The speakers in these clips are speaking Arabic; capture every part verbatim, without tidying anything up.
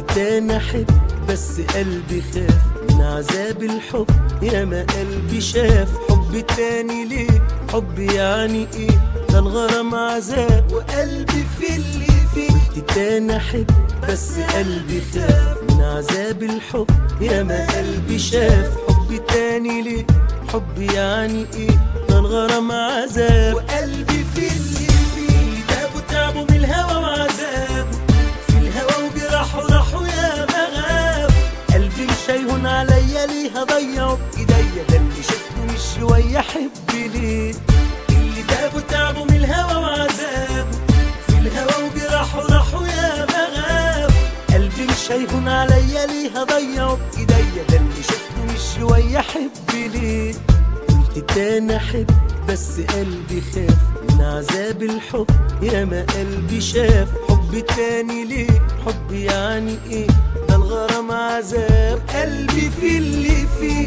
تاني احب بس قلبي خاف من عذاب الحب، يا ما قلبي شاف حب تاني ليه؟ حب يعني ايه؟ ده الغرام عذاب وقلبي في اللي فيه. قلت تاني احب بس قلبي خاف من عذاب الحب، يا ما قلبي شاف حب تاني ليه؟ حب يعني ايه؟ ده الغرام عذاب وقلبي في اللي فيه. تعبوا تعبوا من الهوى وعذابه، في الهوى وجراحه راحوا يا مغاب. قلبي مش هيهون عليا ليه هضيعه بايديا، ده اللي شفته مش شويه احب ليه. اللي تعبوا تعبوا من الهوى وعذابه، في الهوى وجراحه راحوا يا مغاب. قلبي مش هيهون عليا ليه هضيعه بايديا، ده اللي شفته مش شويه احب ليه. قلت تاني احب بس قلبي خاف من عذاب الحب، يا ما قلبي شاف حب تاني ليه؟ حب يعني ايه؟ ده الغرام عذاب قلبي في اللي فيه.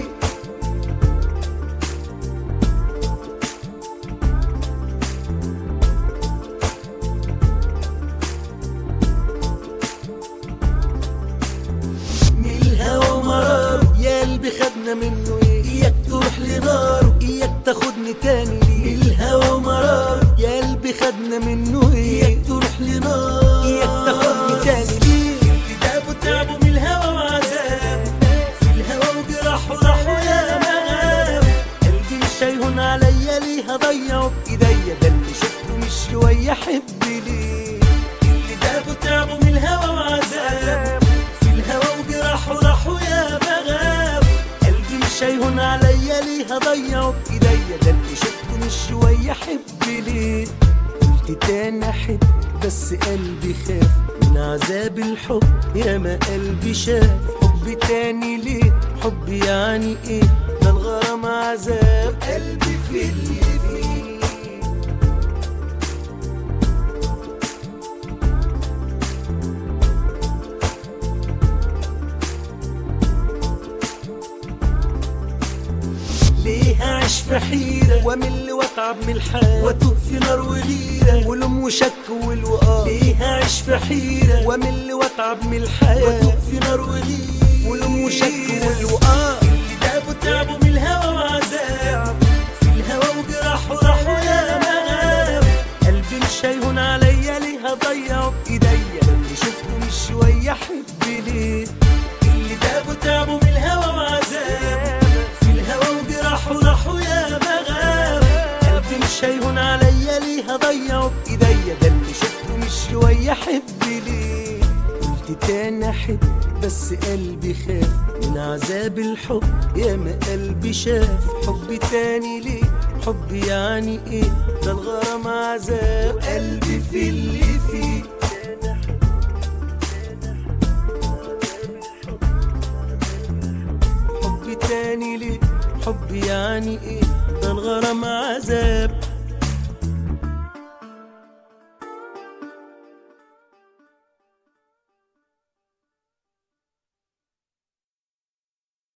من الهوى ومراره يا قلبي خدنا منه ايه؟ اياك تروح لناره، اياك تاخدني تاني ليه؟ الهوى ومراره يا قلبي خدنا منه ايه؟ اياك تروح لناره، اياك تاخدني تاني ليه؟ اللي تعبوا تعبوا من الهوى وعذابه، في الهوى وجراحه راحوا يا مغاب. قلبي مش هيهون عليا ليه هضيعه بايديا، ده اللي شفته مش شويه احب ليه. اللي تعبوا تعبوا من الهوى وعذابه، في الهوى وجراحه راحوا يا مغاب. قلبي مش هيهون عليا ليه هضيعه بايديا، ده اللي شفته مش شويه احب ليه. قلت تاني احب بس قلبي خاف من عذاب الحب، يا ما قلبي شاف حب تاني ليه؟ حب يعني ايه؟ ده الغرام عذاب قلبي في اللي فيه. ليه اعيش في حيرة وامل واتعب من الحال، واتوه في نار وغيرة ولوم وشك والوقار. ليه اعيش في حيرة وامل واتعب من الحال، واتوه في نار وغيرة ولوم وشك والوقار. اللي تعبوا تعبوا من الهوى وعذاب، في الهوى وجراحه راحوا يا مغاب. قلبي مش هيهون عليا ليه هضيعه بايديا، اللي شفته مش شويه احب ليه. اللي تعبوا تعبوا من الهوى وعذاب، في الهوى وجراحه راحوا يا مغاب. قلبي مش هيهون عليا ليه هضيعه بايديا، ده اللي شفته مش شويه احب ليه. قلت تاني احب بس قلبي خاف من عذاب الحب، يا ما قلبي شاف حب تاني ليه؟ حب يعني ايه؟ ده الغرام عذاب قلبي في اللي فيه. حب تاني ليه؟ حب يعني ايه؟ ده الغرام عذاب